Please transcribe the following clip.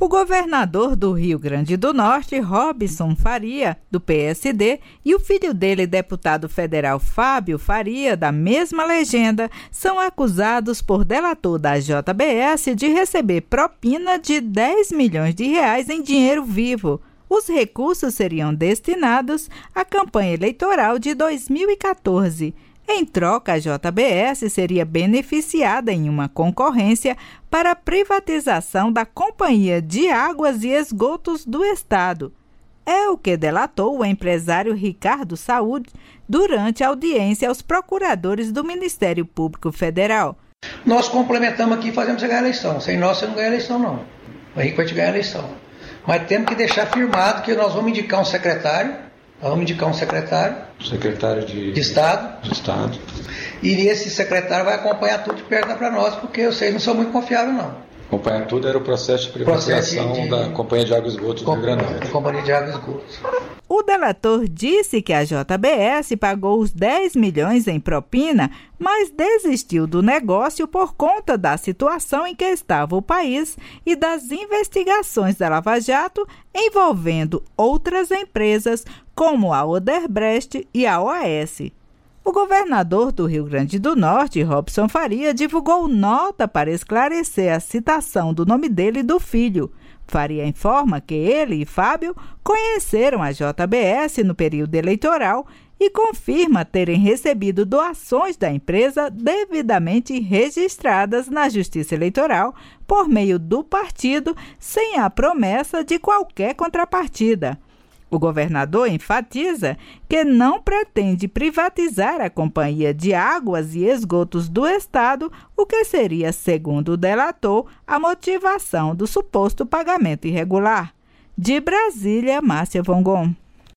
O governador do Rio Grande do Norte, Robson Faria, do PSD, e o filho dele, deputado federal Fábio Faria, da mesma legenda, são acusados por delator da JBS de receber propina de R$10 milhões em dinheiro vivo. Os recursos seriam destinados à campanha eleitoral de 2014. Em troca, a JBS seria beneficiada em uma concorrência para a privatização da Companhia de Águas e Esgotos do Estado. É o que delatou o empresário Ricardo Saúde durante a audiência aos procuradores do Ministério Público Federal. Nós complementamos aqui e fazemos você ganhar a eleição. Sem nós você não ganha a eleição, não. O Henrique vai te ganhar a eleição. Mas temos que deixar firmado que nós vamos indicar um secretário. Secretário de Estado. E esse secretário vai acompanhar tudo de perto para nós, porque vocês não são muito confiáveis, não. Acompanhar tudo era o processo de privatização da Companhia de Água e Esgotos do Rio Grande do Norte. Companhia de Água e Esgotos. O delator disse que a JBS pagou os R$10 milhões em propina, mas desistiu do negócio por conta da situação em que estava o país e das investigações da Lava Jato envolvendo outras empresas como a Odebrecht e a OAS. O governador do Rio Grande do Norte, Robson Faria, divulgou nota para esclarecer a citação do nome dele e do filho. Faria informa que ele e Fábio conheceram a JBS no período eleitoral e confirma terem recebido doações da empresa devidamente registradas na Justiça Eleitoral por meio do partido, sem a promessa de qualquer contrapartida. O governador enfatiza que não pretende privatizar a Companhia de Águas e Esgotos do Estado, o que seria, segundo o delator, a motivação do suposto pagamento irregular. De Brasília, Márcia Vongon.